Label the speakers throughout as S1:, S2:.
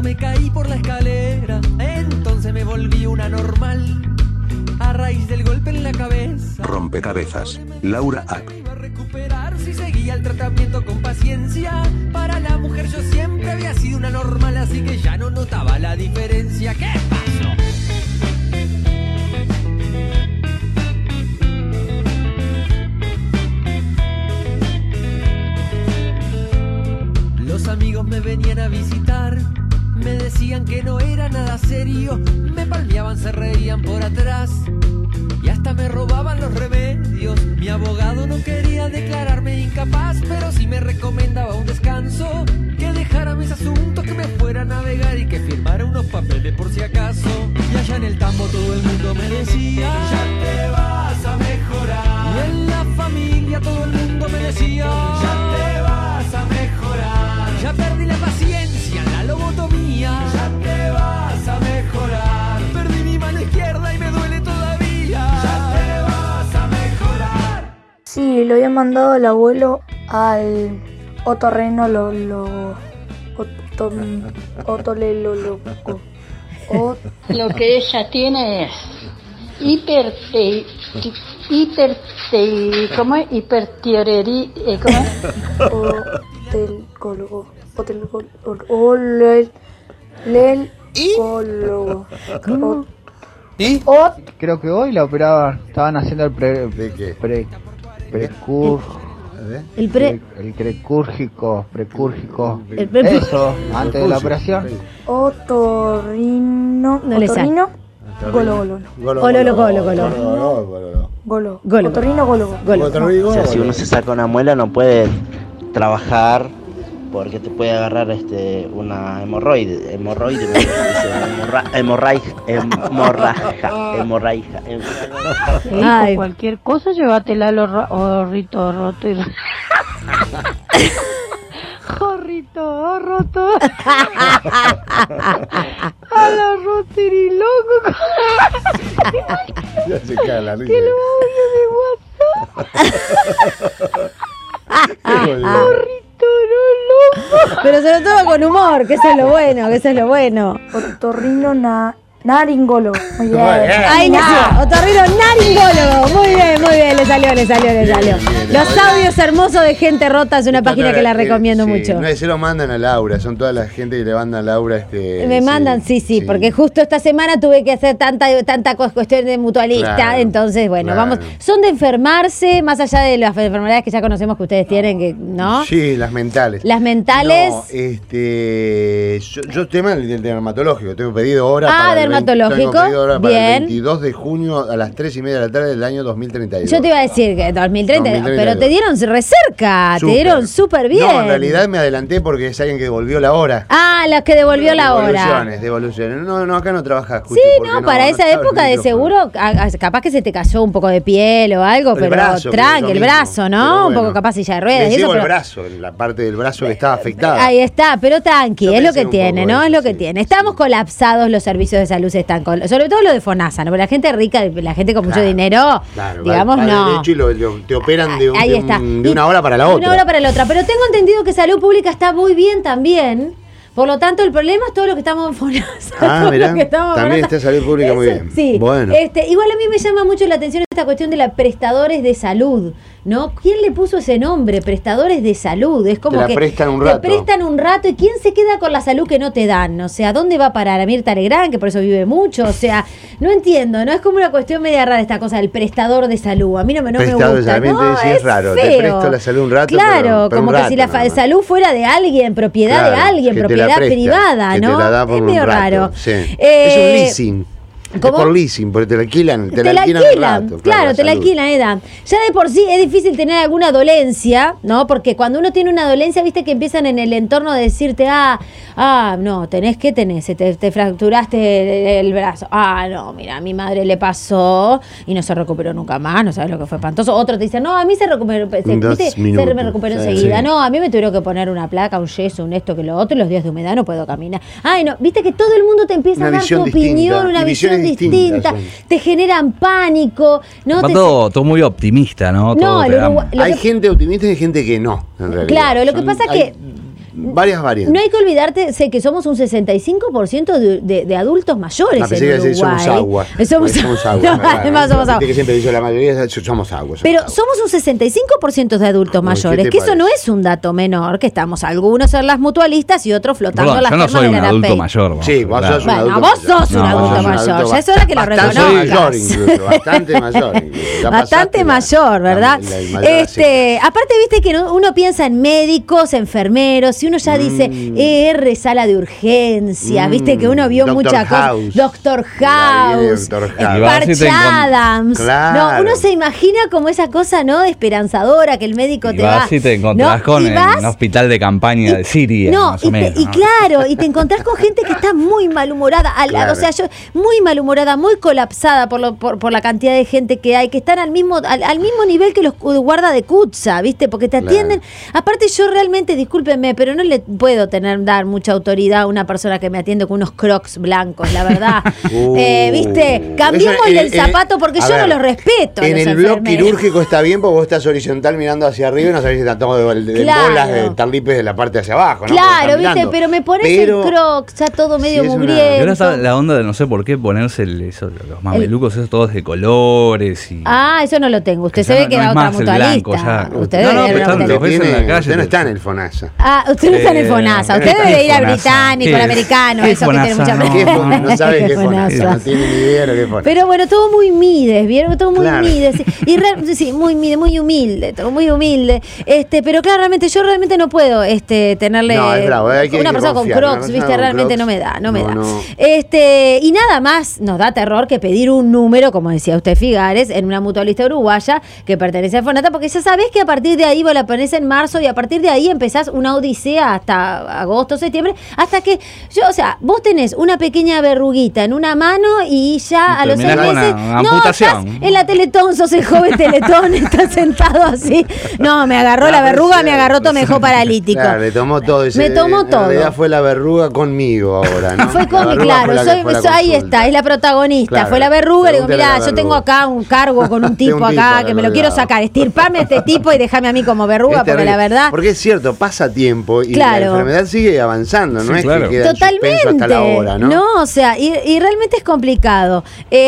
S1: me caí por la escalera, entonces me volví una normal. A raíz del golpe en la cabeza.
S2: Rompecabezas, Laura App.
S1: Iba a recuperar si seguía el tratamiento con paciencia. Para la mujer yo siempre había sido una normal, así que ya no notaba la diferencia. ¿Qué pasó? Los amigos me venían a visitar, me decían que no era nada serio, me palmeaban, se reían por atrás y hasta me robaban los remedios. Mi abogado no quería declararme incapaz, pero sí me recomendaba un descanso, que dejara mis asuntos, que me fuera a navegar y que firmara unos papeles por si acaso. Y allá en el tambo todo el mundo me decía: ya te vas a mejorar. Y en la familia todo el mundo me decía: ya te vas a mejorar. Ya perdí la paciencia, la lobotomía. Ya te vas a mejorar. Perdí mi mano izquierda y me duele todavía. Ya te vas a mejorar.
S3: Sí, lo había mandado el abuelo al otorrinolaringólogo.
S4: Lo que ella tiene es ¿cómo es? ¿Cómo es?
S3: Otorrinolaringólogo.
S5: ¿Y? Creo que hoy la operaban, estaban haciendo el
S6: ¿De qué?
S5: el precúrgico. Eso, antes de la operación.
S3: Otorrino.
S7: No le sale.
S3: Otorrinolaringólogo.
S8: O sea, si uno se saca una muela no puede trabajar porque te puede agarrar una hemorragia.
S4: Ay, cualquier cosa llévatela al horrito roto y jorrito roto a la rotiriloco.
S6: Ya se cae la risa.
S4: Que lo audio de WhatsApp. Jorrito loco.
S7: Pero se lo toma con humor, que eso es lo bueno,
S3: Otorrinolaringólogo. Muy bien.
S7: Ahí nació, otorrinolaringólogo. Muy bien, le salió. Los audios hermosos de Gente Rota es una página que la recomiendo mucho.
S6: No, se lo mandan a Laura, son toda la gente que le mandan a Laura
S7: Me mandan, sí, porque justo esta semana tuve que hacer tanta cuestión de mutualista,
S6: Claro,
S7: entonces, bueno, vamos. Son de enfermarse, más allá de las enfermedades que ya conocemos que ustedes tienen, que ¿no?
S6: Sí, las mentales.
S7: Las mentales.
S6: No, yo tema del dermatológico, tengo pedido hora para
S7: dermatológico,
S6: tengo pedido hora para
S7: bien.
S6: el 22 de junio a las 3:30 de la tarde del año 2032.
S7: Yo te iba a decir que 2030, pero te dieron re cerca, te dieron súper bien.
S6: No, en realidad me adelanté porque es alguien que devolvió la hora.
S7: Ah, la que devolvió la hora.
S6: Devoluciones. No, acá no trabajas.
S7: Sí, para esa época de seguro, capaz que se te cayó un poco de piel o algo, pero tranqui, el brazo, ¿no? Un poco capaz silla de ruedas.
S6: Le llevo el brazo, la parte del brazo que estaba afectada.
S7: Ahí está, pero tranqui, es lo que tiene, ¿no? Es lo que tiene. Estamos colapsados, los servicios de salud están sobre todo lo de FONASA, ¿no? Porque la gente rica, la gente con mucho dinero, digamos, no.
S6: De hecho, te operan de una hora para la otra.
S7: De una hora para la otra. Pero tengo entendido que salud pública está muy bien también. Por lo tanto, el problema es todo lo que estamos en FONASA.
S6: Mirá, también está salud pública muy bien.
S7: Sí.
S6: Bueno.
S7: Igual a mí me llama mucho la atención esta cuestión de los prestadores de salud, ¿no? ¿Quién le puso ese nombre? Prestadores de salud. Es como que
S6: prestan un rato.
S7: te prestan un rato y ¿quién se queda con la salud que no te dan? O sea, ¿dónde va a parar? ¿A Mirta Legrand, que por eso vive mucho? O sea, no entiendo, ¿no? Es como una cuestión media rara esta cosa del prestador de salud. A mí no me gusta. No,
S6: es raro.
S7: Feo.
S6: Te presto la salud un rato.
S7: Claro,
S6: pero
S7: como
S6: un
S7: que si la salud fuera de alguien, propiedad de alguien, propiedad privada, ¿no?
S6: Es medio raro. Sí. Es un leasing.
S7: ¿Cómo?
S6: Por leasing, porque te la alquilan.
S7: Te la alquilan, claro, te la alquilan, Eda. Ya de por sí es difícil tener alguna dolencia, ¿no? Porque cuando uno tiene una dolencia, viste que empiezan en el entorno a decirte, no, ¿qué tenés? Te fracturaste el brazo. No, mira, a mi madre le pasó y no se recuperó nunca más, no sabes lo que fue espantoso. Otro te dice, no, a mí se recuperó, me recuperó enseguida. No, a mí me tuvieron que poner una placa, un yeso, un esto, que lo otro, y los días de humedad no puedo caminar. No, viste que todo el mundo te empieza a dar su opinión, una visión distinta, te generan pánico, ¿no?
S9: Va todo muy optimista, ¿no?
S7: No,
S9: hay
S6: gente optimista y hay gente que no, en realidad.
S7: Claro, lo que pasa es que
S6: varias variantes.
S7: No hay que olvidarte, sé que somos un 65% de adultos mayores en Uruguay.
S6: Somos agua.
S7: Somos agua. No, además somos agua.
S6: Que siempre dice la mayoría, somos agua.
S7: Pero somos un 65% de adultos mayores, que eso no es un dato menor, que estamos algunos en las mutualistas y otros flotando las piernas de la
S9: Yo no soy un adulto mayor.
S6: Sí, vos sos un adulto mayor.
S7: Vos sos un adulto mayor, ya es hora que lo reconozcas.
S6: Mayor incluso, bastante mayor.
S7: Bastante mayor, ¿verdad? Aparte, viste que uno piensa en médicos, enfermeros, y uno ya dice sala de urgencia, viste que uno vio muchas cosas. Doctor House, Parch Adams.
S6: Claro.
S7: No, uno se imagina como esa cosa, ¿no? De esperanzadora, que el médico te va.
S9: Y te encontrás con el hospital de campaña de Siria. Más o menos, claro,
S7: y te encontrás con gente que está muy malhumorada, o sea, muy malhumorada, muy colapsada por la cantidad de gente que hay, que están al mismo nivel que los guarda de Kutza, ¿viste? Porque te atienden. Aparte, yo realmente, discúlpenme, pero no le puedo dar mucha autoridad a una persona que me atiende con unos crocs blancos, la verdad. ¿Viste? Cambiémosle el zapato porque yo no los respeto.
S6: En el blog quirúrgico está bien porque vos estás horizontal mirando hacia arriba y no sabés si están todos de bolas de tarlipes de la parte hacia abajo, ¿no?
S7: Claro, ¿viste? Pero me pones el crocs, está todo medio mugriento.
S9: Y ahora está la onda de no sé por qué ponerse los mamelucos esos todos de colores y...
S7: eso no lo tengo. Usted se ve que va a otra mutualista. Usted
S6: no está en el FONASA.
S7: Usted no está en el FONASA. Usted debe ir al británico, al americano, eso que tiene mucha
S6: gente. No sabe qué es FONASA. No tiene ni idea de lo que es FONASA.
S7: Pero bueno, todo muy Mides, ¿vieron? Todo muy Mides. Y sí, muy Mides, muy humilde, todo muy humilde. Pero claramente, yo realmente no puedo tenerle una persona con crocs, ¿viste? Realmente no me da. Y nada más nos da terror que pedir un número, como decía usted, Figares, en una mutualista uruguaya que pertenece a Fonata, porque ya sabés que a partir de ahí vos la ponés en marzo y a partir de ahí empezás una odisea hasta agosto, septiembre, hasta que vos tenés una pequeña verruguita en una mano y ya a los 6 meses estás en la Teletón, sos el joven Teletón, estás sentado así. No, me agarró la verruga, me agarró todo, me dejó paralítico.
S6: Claro, le tomó todo.
S7: Me tomó todo.
S6: En realidad fue la verruga conmigo ahora, ¿no?
S7: Fue conmigo, claro, ahí está, es la protagonista. Claro, fue la verruga, le digo, mirá, yo tengo acá un cargo con un tipo acá que me lo quiero sacar, estirpame a este tipo y déjame a mí como verruga, porque la verdad...
S6: Porque es cierto, pasa tiempo y la enfermedad sigue avanzando, no es que queda suspenso hasta la hora, ¿no?
S7: No, o sea, y realmente es complicado.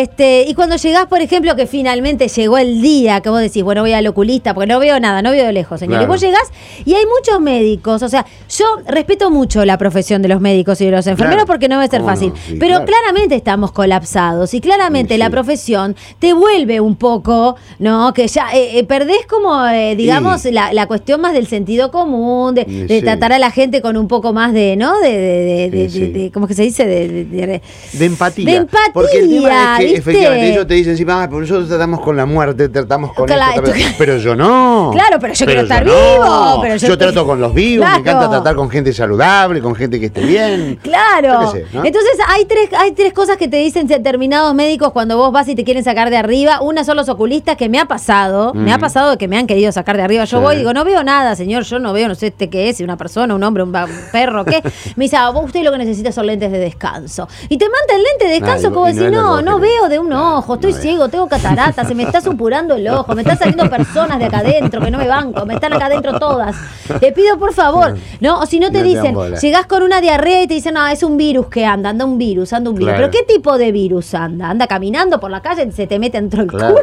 S7: Y cuando llegás, por ejemplo, que finalmente llegó el día que vos decís, bueno, voy al oculista, porque no veo nada, no veo de lejos, señor. Y vos llegás y hay muchos médicos, o sea, yo respeto mucho la profesión de los médicos y de los enfermeros porque no va a ser fácil, pero claramente estamos colapsados y claramente la profesión te vuelve un poco, ¿no? Que ya perdés como, digamos, la cuestión más del sentido común, de tratar a la gente con un poco más de, ¿no? ¿Cómo es que se dice? De
S6: empatía.
S7: De empatía.
S6: Porque el tema es que efectivamente ellos te dicen, sí, pero nosotros tratamos con la muerte, tratamos con esto, pero yo no.
S7: Claro, pero yo quiero estar vivo. Pero
S6: yo trato con los vivos, me encanta tratar con gente saludable, con gente que esté bien.
S7: Claro. ¿No? Entonces hay tres cosas que te dicen determinados médicos cuando vos vas y te quieren sacar de arriba. Una son los oculistas, que me ha pasado de que me han querido sacar de arriba. Yo voy y digo, no veo nada, señor, yo no veo, no sé qué es, si una persona, un hombre, un perro, ¿qué? Me dice, usted lo que necesita son lentes de descanso. Y te manda el lente de descanso como decir, no veo de un ojo, estoy ciego, tengo catarata, se me está supurando el ojo, me están saliendo personas de acá adentro que no me banco, me están acá adentro todas. Te pido por favor, ¿no? O si no te dicen, llegás con una diarrea y te dicen, no, es un virus que anda un virus. Claro. ¿Pero qué tipo de virus anda? ¿Anda caminando por la calle y se te mete dentro del culo?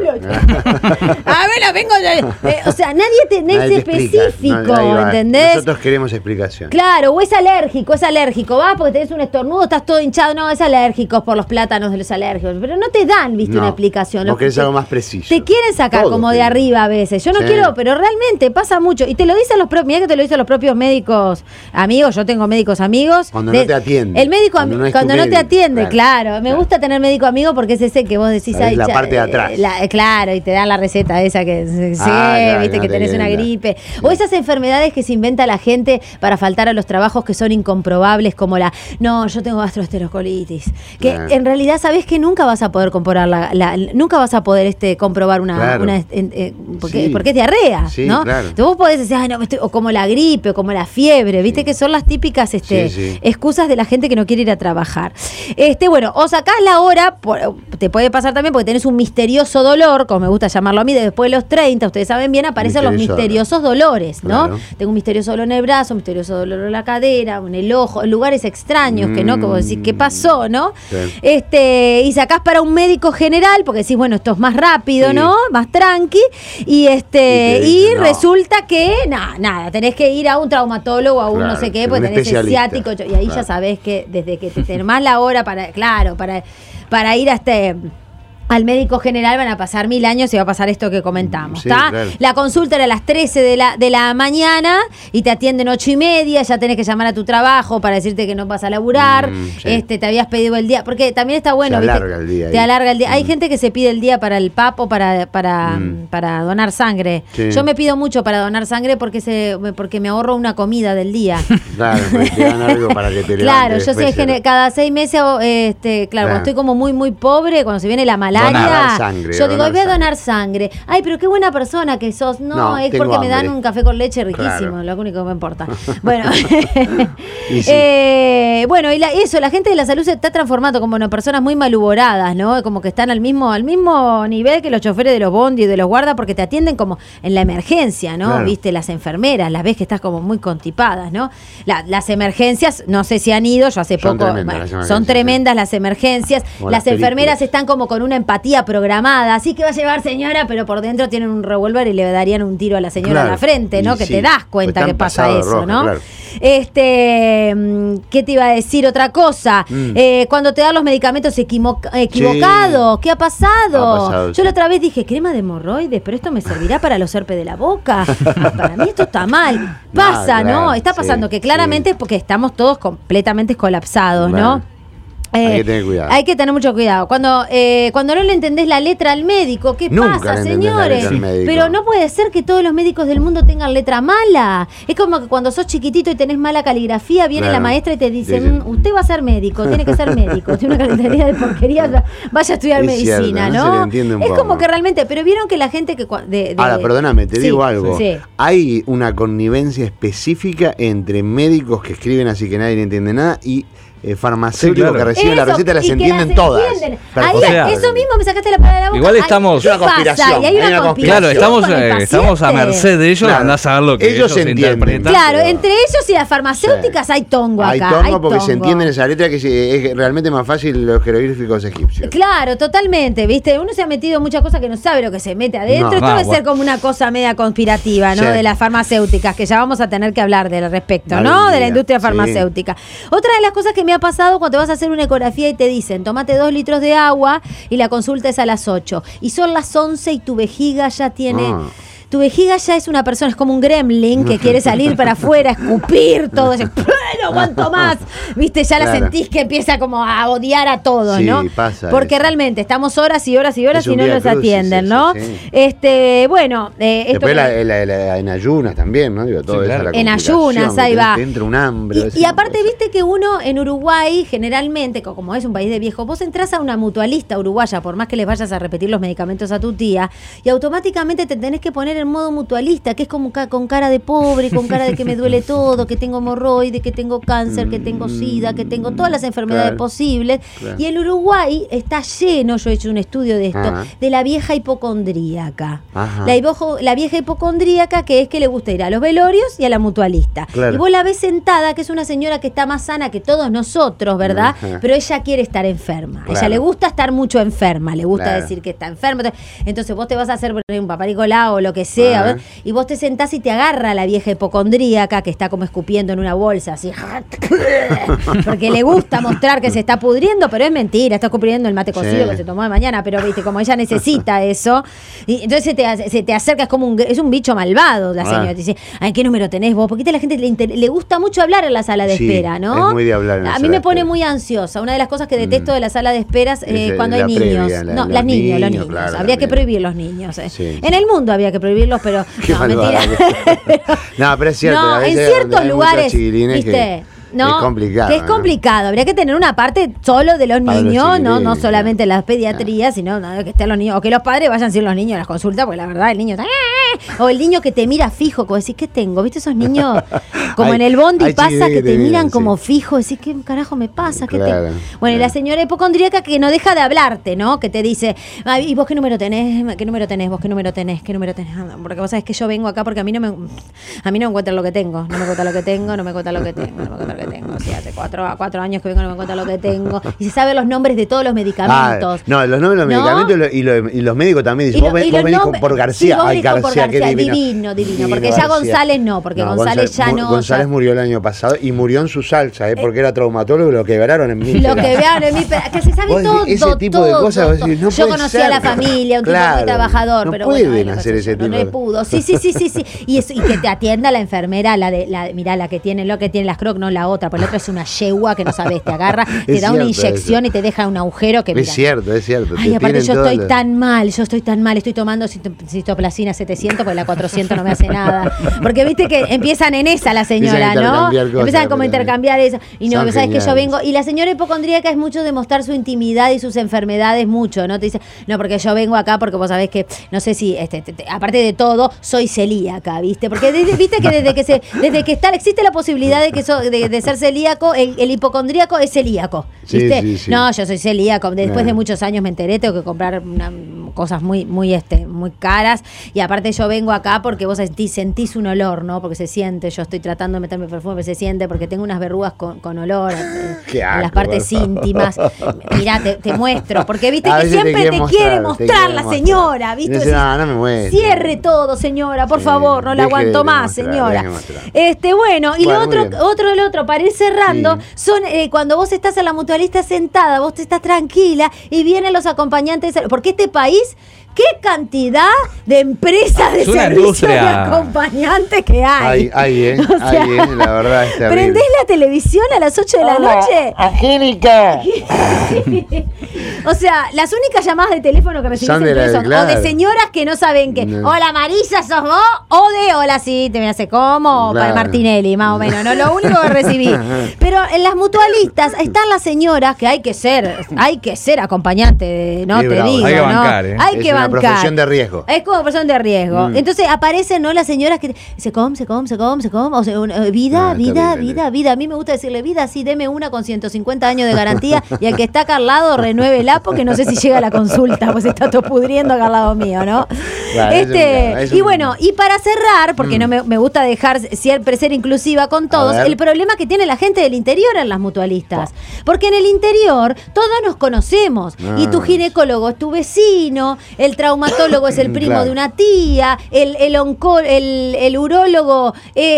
S7: A ver, vengo o sea, nadie es específico, ¿entendés?
S6: Nosotros queremos explicación.
S7: Claro, o es alérgico, vas porque tenés un estornudo, estás todo hinchado, no, es alérgico por los plátanos de los alérgicos, pero no te dan, viste, una explicación.
S6: No querés algo más preciso.
S7: Te quieren sacar todo como de arriba a veces. Yo no quiero, pero realmente pasa mucho. Y te lo dicen mirá que te lo dicen los propios médicos amigos, yo tengo médicos amigos.
S6: Cuando no te atiende.
S7: El médico cuando no te atiende, claro. Me gusta tener médico amigo porque es ese que vos decís,
S6: es la parte de atrás.
S7: Claro, y te dan la receta esa que viste que tenés una gripe. Sí. O esas enfermedades que se inventa la gente para faltar a los trabajos que son incomprobables, como yo tengo gastroenterocolitis. Que en realidad sabés que nunca vas a poder comprobar nunca vas a poder comprobar porque es diarrea, ¿no? Claro. Entonces vos podés decir, o como la gripe, o como la fiebre, viste que son las típicas excusas de la gente que no quiere ir a trabajar. Bueno, o sacás la hora, te puede pasar también porque tenés un misterioso dolor, como me gusta llamarlo a mí, después de los 30, ustedes saben bien, aparecen los misteriosos dolores, ¿no? Tengo un misterioso dolor en el brazo, un misterioso dolor en la cadera, en el ojo, en lugares extraños que no, como decís, ¿qué pasó, no? Sí. Y sacás para un médico general, porque decís, bueno, esto es más rápido, sí, ¿no? Más tranqui, y resulta que, nada, tenés que ir a un traumatólogo, a un no sé qué, porque tenés el ciático, y ahí ya sabés que desde que te tenés la hora para ir a al médico general van a pasar 1000 años y va a pasar esto que comentamos, ¿está? Sí, claro. La consulta era a las 13 de la mañana y te atienden 8:30, ya tenés que llamar a tu trabajo para decirte que no vas a laburar, sí. Te habías pedido el día, porque también está bueno,
S6: te alarga el día.
S7: Te alarga el día. Hay gente que se pide el día para el PAP o para donar sangre. Sí. Yo me pido mucho para donar sangre porque me ahorro una comida del día. Claro, porque te dan algo para que te
S6: levantes.
S7: Claro, yo sé que cada 6 meses, cuando estoy como muy, muy pobre, cuando se viene la malaria, yo digo, voy a donar sangre. Ay, pero qué buena persona que sos. No, es porque me dan un café con leche riquísimo, claro. Lo único que me importa. Bueno, la gente de la salud se está transformando como en personas muy malhumoradas, ¿no? Como que están al mismo nivel que los choferes de los bondi y de los guardas, porque te atienden como en la emergencia, ¿no? Claro. Viste, las enfermeras, las ves que estás como muy constipadas, ¿no? Las emergencias, no sé si han ido, yo hace poco, son tremendas las emergencias. Las enfermeras están como con una empatía programada, así que va a llevar señora, pero por dentro tienen un revólver y le darían un tiro a la señora en la frente, ¿no? Que te das cuenta que pasa eso, ¿no? Claro. ¿Qué te iba a decir? Otra cosa, cuando te dan los medicamentos equivocados, ¿qué ha pasado? Yo la otra vez dije, crema de hemorroides, pero esto me servirá para los herpes de la boca. Para mí esto está mal. Pasa, ¿no? Está pasando que claramente es porque estamos todos completamente colapsados, ¿no?
S6: Hay que tener cuidado.
S7: Hay que tener mucho cuidado. Cuando no le entendés la letra al médico, ¿qué pasa, señores? Pero no puede ser que todos los médicos del mundo tengan letra mala. Es como que cuando sos chiquitito y tenés mala caligrafía, viene la maestra y te dice, usted va a ser médico, tiene que ser médico, tiene una caligrafía de porquería, vaya a estudiar medicina,
S6: cierto,
S7: ¿no?
S6: Es
S7: como que realmente, pero vieron que la gente que...
S6: Ahora, perdóname, te digo algo. Sí. Hay una connivencia específica entre médicos que escriben así que nadie le entiende nada y farmacéuticos que reciben la receta y las entienden todas.
S7: Eso mismo me sacaste la palabra de la boca.
S9: Igual estamos...
S6: Hay una conspiración.
S7: Hay una conspiración.
S9: Claro, estamos a merced de ellos, andás a ver lo que ellos interpretan.
S7: Claro, entre ellos y las farmacéuticas hay tongo acá.
S6: Hay tongo porque se entienden esa letra, que es realmente más fácil los jeroglíficos egipcios.
S7: Claro, totalmente, ¿viste? Uno se ha metido muchas cosas que no sabe lo que se mete adentro. Esto debe ser como una cosa media conspirativa, ¿no? Sí. De las farmacéuticas, que ya vamos a tener que hablar del respecto, ¿no? De la industria farmacéutica. Otra de las cosas que me ha pasado cuando te vas a hacer una ecografía y te dicen, tomate 2 litros de agua y la consulta es a las 8. Y son las 11 y tu vejiga ya tiene... Tu vejiga ya es una persona, es como un gremlin que quiere salir para afuera, escupir todo, no aguanto más, viste, ya la sentís que empieza como a odiar a todos, ¿no?
S6: Pasa
S7: porque
S6: eso.
S7: Realmente estamos horas y horas y horas y no los atienden, ¿no? Bueno,
S6: después en ayunas también, ¿no? Digo, todo eso,
S7: en ayunas, ahí va.
S6: Te entra un hambre.
S7: Y aparte, viste que uno en Uruguay, generalmente, como es un país de viejos, vos entrás a una mutualista uruguaya, por más que les vayas a repetir los medicamentos a tu tía, y automáticamente te tenés que poner en modo mutualista, que es como con cara de pobre, con cara de que me duele todo, que tengo hemorroides, que tengo cáncer, que tengo sida, que tengo todas las enfermedades posibles. Y en Uruguay está lleno, yo he hecho un estudio de esto, de la vieja hipocondríaca. La vieja hipocondríaca, que es que le gusta ir a los velorios y a la mutualista. Y vos la ves sentada, que es una señora que está más sana que todos nosotros, ¿verdad? Pero ella quiere estar enferma. A ella le gusta estar mucho enferma, le gusta decir que está enferma. Entonces vos te vas a hacer un papá Nicolau o lo que sea, y vos te sentás y te agarra la vieja hipocondríaca que está como escupiendo en una bolsa, así, porque le gusta mostrar que se está pudriendo, pero es mentira, está escupiendo el mate cocido que se tomó de mañana, pero viste, como ella necesita eso, y entonces se te acerca, es un bicho malvado la señora, te dice, ¿en qué número tenés vos? Porque a la gente le gusta mucho hablar en la sala de espera, ¿no?
S6: Es muy de hablar en la
S7: a mí me pone muy ansiosa. Una de las cosas que detesto de la sala de esperas cuando hay niños. Los niños.
S6: Claro,
S7: habría que prohibir los niños. En el mundo había que prohibirlos, pero no, mentira.
S6: No, pero es cierto.
S7: No, en ciertos lugares, ¿viste?
S6: No, es complicado.
S7: Que es complicado. Habría que tener una parte solo de los niños, no solamente las pediatrías, sino que estén los niños, o que los padres vayan sin los niños a las consultas, porque la verdad el niño está O el niño que te mira fijo, como decís, ¿qué tengo? ¿Viste esos niños como en el bondi pasa que te miran como fijo? Decís, ¿qué carajo me pasa? ¿Qué
S6: Claro,
S7: Bueno, y la señora hipocondríaca que no deja de hablarte, ¿no? Que te dice, ¿y vos qué número tenés? ¿Qué número tenés? ¿Vos qué número tenés? ¿Qué número tenés? Porque vos sabés que yo vengo acá porque a mí no me encuentran lo que tengo. No me cuentan lo que tengo, no me cuentan lo que tengo, no me cuentan lo que tengo. O sea, hace 4 años que vengo, no me cuentan lo que tengo. Y se sabe los nombres de todos los medicamentos.
S6: No, los nombres de los medicamentos y los médicos también dicen, vos venís por García.
S7: Sí, Ay, García, qué divino. Porque ya González no, porque González ya no.
S6: González murió el año pasado y murió en su salsa, porque era traumatólogo y lo quebraron en mí.
S7: Lo quebraron en mí, que se sabe todo.
S6: Ese tipo de cosas, no
S7: yo conocí a la familia, un tipo muy trabajador, pero
S6: pueden hacer ese tipo
S7: no pudo. Sí. Y que te atienda la enfermera, mirá, la que tiene las Crocs, no la otra, porque la otra es una yegua que no sabes, te agarra, te da una inyección y te deja un agujero que
S6: mira. Es cierto.
S7: Ay, aparte yo estoy tan mal, estoy tomando Cistoplacina 700 porque la 400 no me hace nada. Porque viste que empiezan en esa la señora, ¿no? Empiezan como a intercambiar eso. Y no, sabes que yo vengo. Y la señora hipocondríaca es mucho de mostrar su intimidad y sus enfermedades mucho, ¿no? Te dice, no, porque yo vengo acá porque vos sabés que, no sé si, aparte de todo, soy celíaca, ¿viste? Porque viste que desde que existe la posibilidad de ser celíaco, el hipocondríaco es celíaco, ¿viste? Sí. No, yo soy celíaco. Después de muchos años me enteré, tengo que comprar cosas muy caras. Y aparte yo vengo acá porque vos sentís un olor, ¿no? Porque se siente, yo estoy tratando de meterme perfume, pero se siente porque tengo unas verrugas con olor en las partes íntimas. Mirá, te muestro, porque viste que siempre te quiere mostrar la señora, ¿viste?
S6: No me muestre.
S7: Cierre todo, señora, por favor, no la aguanto más, señora. Bueno, y lo otro, para ir cerrando, son cuando vos estás en la mutualista sentada, vos te estás tranquila y vienen los acompañantes, porque este país, ¿qué cantidad de empresas de servicio de acompañantes que hay?
S6: La verdad es terrible.
S7: ¿Prendés la televisión a las 8 de la noche?
S5: ¡Angélica!
S7: O sea, las únicas llamadas de teléfono que recibís son o de señoras que no saben qué. No. Hola Marisa, ¿sos vos? O de hola, sí, te me hace como para Martinelli, más o menos. No, lo único que recibí. Pero en las mutualistas están las señoras que hay que ser acompañante, ¿no? Sí, te digo, hay que bancar, ¿no? Hay que bancar. Es una profesión
S6: de riesgo.
S7: Es como profesión de riesgo. Entonces aparecen, ¿no? Las señoras que se come. O sea, vida. A mí me gusta decirle vida, sí, deme una con 150 años de garantía y el que está acá al lado renuévela porque no sé si llega a la consulta, pues está todo pudriendo acá al lado mío, ¿no? Claro, y bueno, y para cerrar, porque no me gusta dejar siempre ser inclusiva con todos, el problema que tiene la gente del interior en las mutualistas. Porque en el interior todos nos conocemos y tu ginecólogo es tu vecino, el traumatólogo es el primo de una tía, el urólogo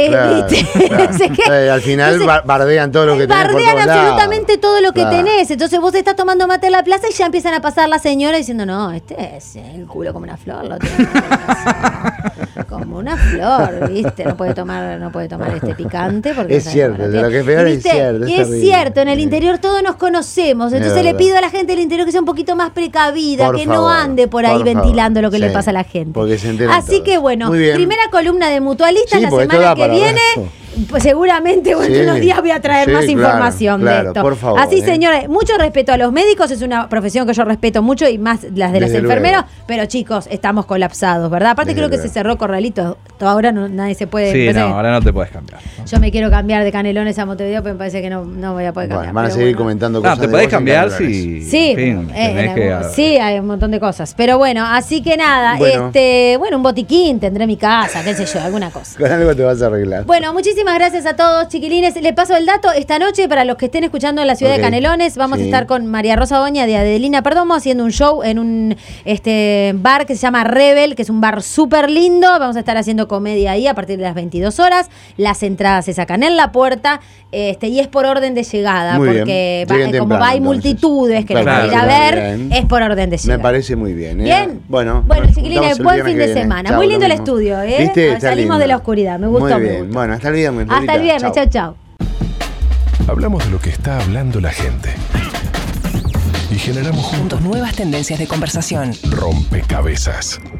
S6: al final bardean todo lo que tenés.
S7: Bardean absolutamente todo lo que tenés. Entonces vos estás tomando mate en la plaza y ya empiezan a pasar la señora diciendo, no, este es el culo como una flor, lo tiene como una flor, ¿viste? No puede tomar este picante porque
S6: es cierto, de lo que es peor es cierto.
S7: Y es cierto, en el interior todos nos conocemos, entonces le pido a la gente del interior que sea un poquito más precavida, que no ande por ahí ventilando lo que le pasa a la gente.
S6: Porque se
S7: Así que bueno, primera columna de mutualistas la semana que viene. Pues seguramente unos días voy a traer más información de esto.
S6: Por favor,
S7: así, señores, mucho respeto a los médicos, es una profesión que yo respeto mucho y más las de los enfermeros, pero chicos, estamos colapsados, ¿verdad? Aparte creo que se cerró Corralito, ahora nadie se puede...
S9: Sí, ahora no te puedes cambiar, ¿no?
S7: Yo me quiero cambiar de Canelones a Montevideo, pero me parece que no voy a poder cambiar.
S6: Van a seguir comentando cosas.
S9: No, te podés cambiar si...
S7: Sí, sí, hay un montón de cosas, pero bueno, así que nada, un botiquín tendré en mi casa, qué sé yo, alguna cosa.
S6: Con algo te vas a arreglar.
S7: Bueno, muchísimas gracias a todos, chiquilines. Les paso el dato. Esta noche, para los que estén escuchando en la ciudad de Canelones, vamos a estar con María Rosa Oña de Adelina Perdomo haciendo un show en un bar que se llama Rebel, que es un bar súper lindo. Vamos a estar haciendo comedia ahí a partir de las 22 horas. Las entradas se sacan en la puerta y es por orden de llegada,
S6: muy
S7: porque
S6: temprano,
S7: hay multitudes que nos van a ir a ver, es por orden de llegada.
S6: Me parece muy bien.
S7: Bien.
S6: Bueno,
S7: chiquilines, buen fin de semana. Muy lindo el estudio,
S6: ¿Viste?
S7: Salimos de la oscuridad. Me gustó.
S6: Muy bien. Bueno, hasta el viernes.
S7: Hasta el viernes, chau.
S10: Hablamos de lo que está hablando la gente y generamos juntos
S11: nuevas tendencias de conversación.
S10: Rompecabezas.